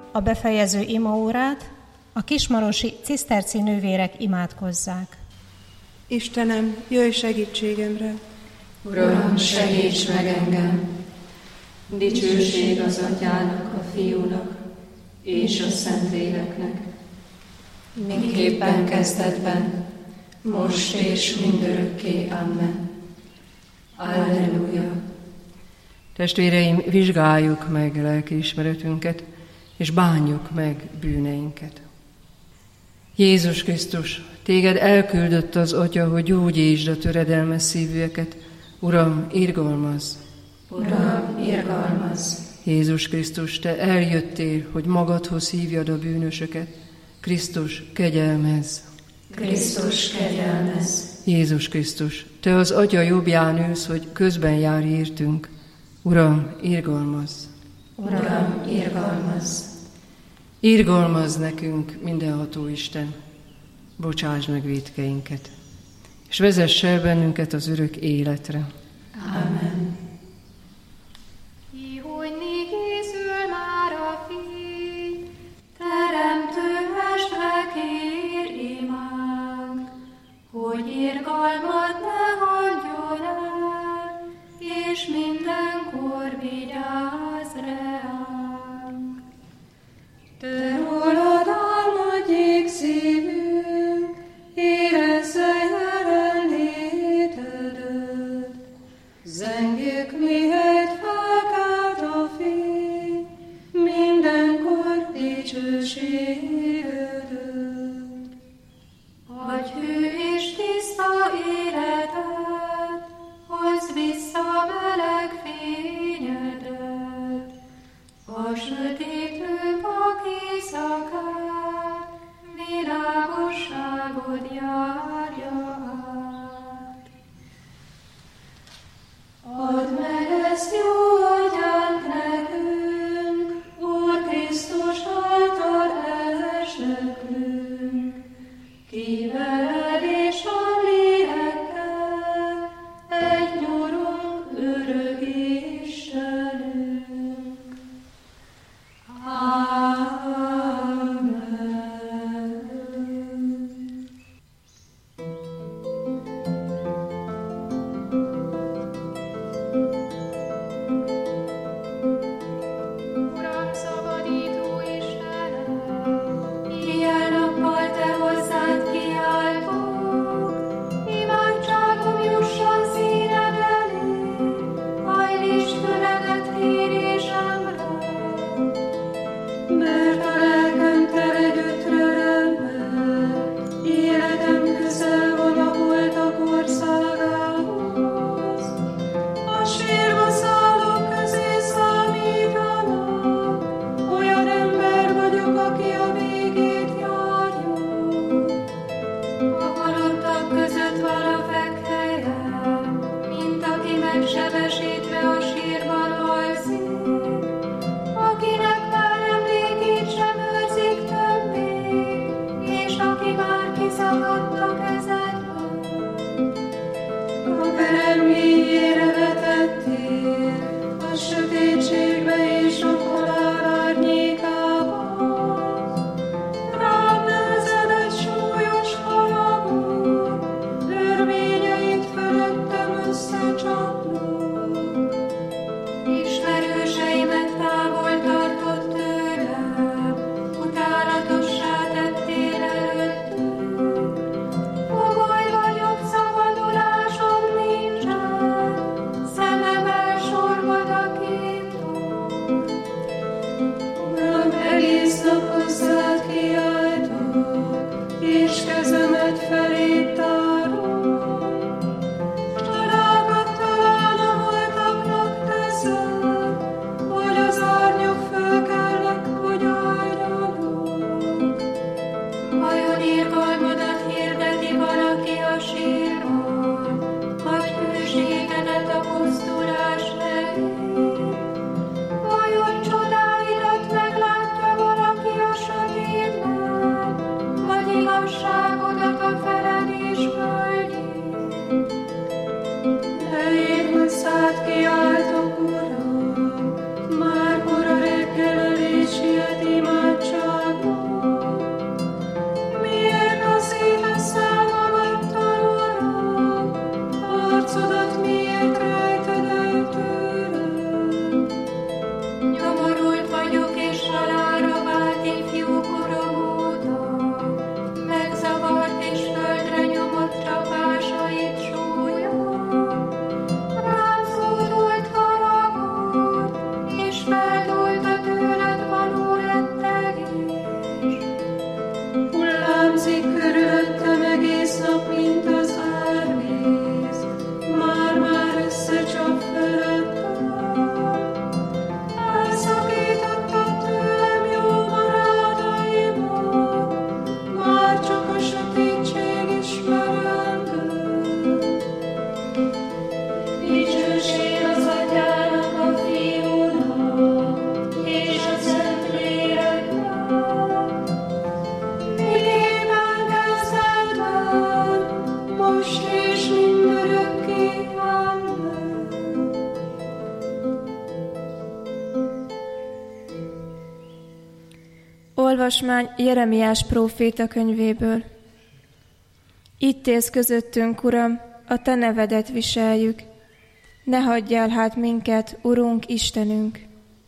a befejező imaórát a kismarosi ciszterci nővérek imádkozzák. Istenem, jöjj segítségemre! Uram, segíts meg engem! Dicsőség az Atyának, a Fiúnak és a Szentléleknek, miképpen kezdetben, most és mindörökké. Amen. Alleluja! Testvéreim, vizsgáljuk meg lelkiismeretünket, és bánjuk meg bűneinket. Jézus Krisztus, téged elküldött az Atya, hogy gyógyítsd a töredelmes szívűeket. Uram, irgalmazz! Uram, irgalmazz! Jézus Krisztus, te eljöttél, hogy magadhoz hívjad a bűnösöket. Krisztus, kegyelmezz! Krisztus, kegyelmezz! Jézus Krisztus, te az Atya jobbján ülsz, hogy közben járj értünk. Uram, irgalmazz! Uram, irgalmazz! Irgalmazz nekünk, mindenható Isten, bocsásd meg vétkeinket, és vezess el bennünket az örök életre. Amen. Hogy készül már a fény, teremtő mestre kér imánk, hogy irgalmat ne hagyjon el, és mindenkor vigyázz ránk. Te rólad álmodjék szívünk, érezze jelenlétedet. Zengjük, mihelyt felkelt a fény, mindenkor dicsőségedet. Adj hű és tiszta életet, hozd vissza meleg fényedet. A sötétlő pak éjszakát, világosságod járja át. Add meg ezt jó atyánk nekünk, Úr Krisztus által esdeklünk. Kiveled és a lélekkel, egy nyurunk örök Istenünk. Amen. Uram, szabadító Istenem, éjjel-nappal te hozzád kiáltok, imádságom jusson színed elé, hajlítsd füledet kérésemre. Mert a lelkem terjedő örömmel, életem közel van a holtak országához. A sírba szállók közé számítanak, olyan ember vagyok, aki a végét járja. A halottak között van a fekhelyem, mint aki megsebesítve a sírban alszik, akinek Olvasmány Jeremiás próféta könyvéből. Itt élsz közöttünk, Uram, a Te nevedet viseljük. Ne hagyjál hát minket, Urunk, Istenünk!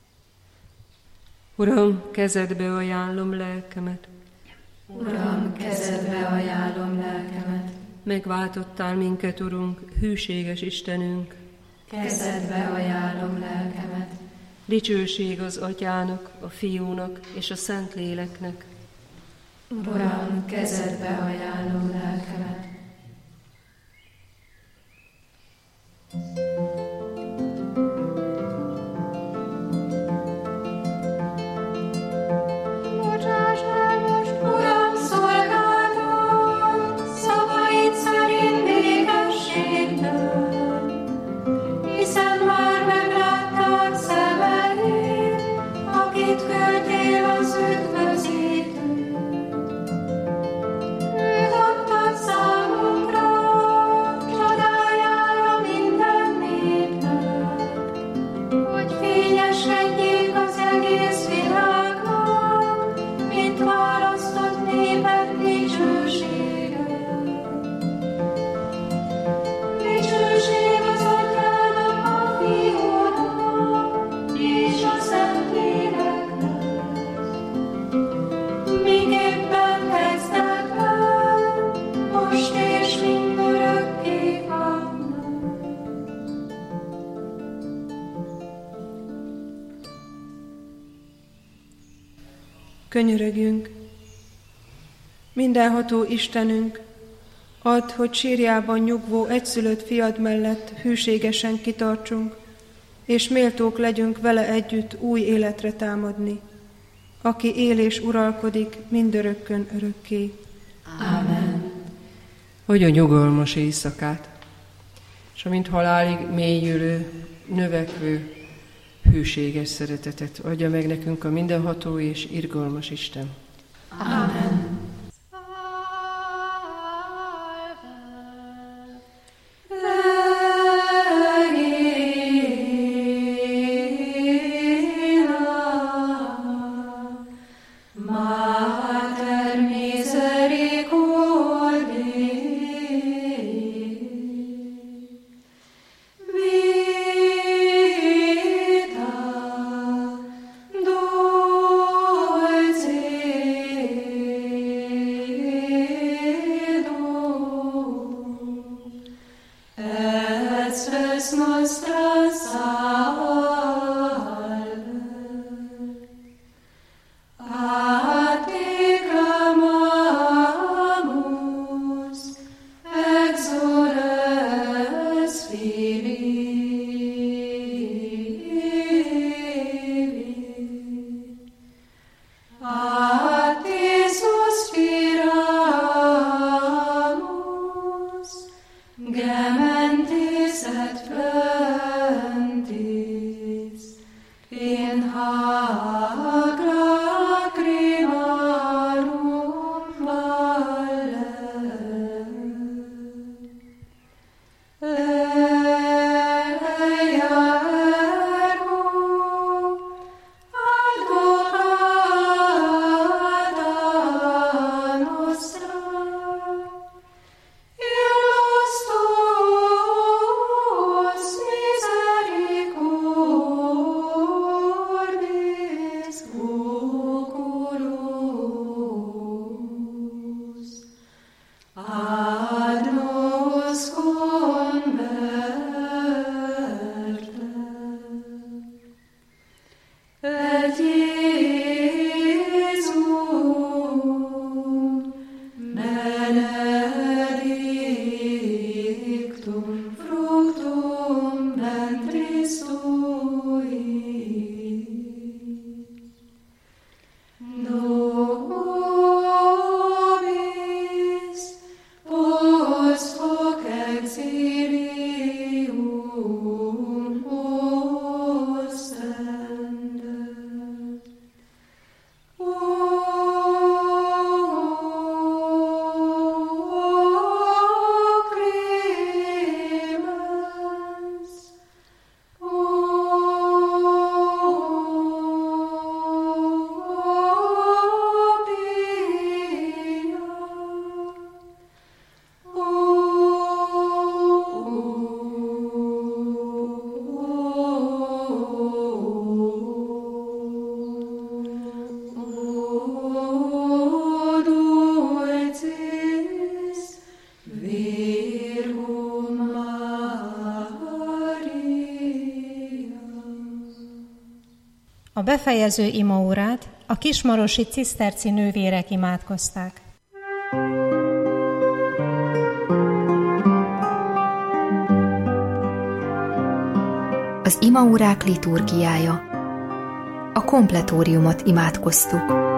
Uram, kezedbe ajánlom lelkemet. Uram, kezedbe ajánlom lelkemet. Megváltottál minket, Urunk, hűséges Istenünk. Kezedbe ajánlom lelkemet. Dicsőség az Atyának, a Fiúnak és a Szentléleknek. Uram, kezedbe ajánlom lelkemet. Könyörögjünk! Mindenható Istenünk, add, hogy sírjában nyugvó egyszülött fiad mellett hűségesen kitartsunk, és méltók legyünk vele együtt új életre támadni, aki él és uralkodik mindörökkön örökké. Ámen. Adj a nyugalmas éjszakát, és amint halálig mélyülő, növekvő, hűséges szeretetet adja meg nekünk a mindenható és irgalmas Isten. Ámen. A befejező imaórát a kismarosi ciszterci nővérek imádkozták. Az imaórák liturgiája. A kompletóriumot imádkoztuk.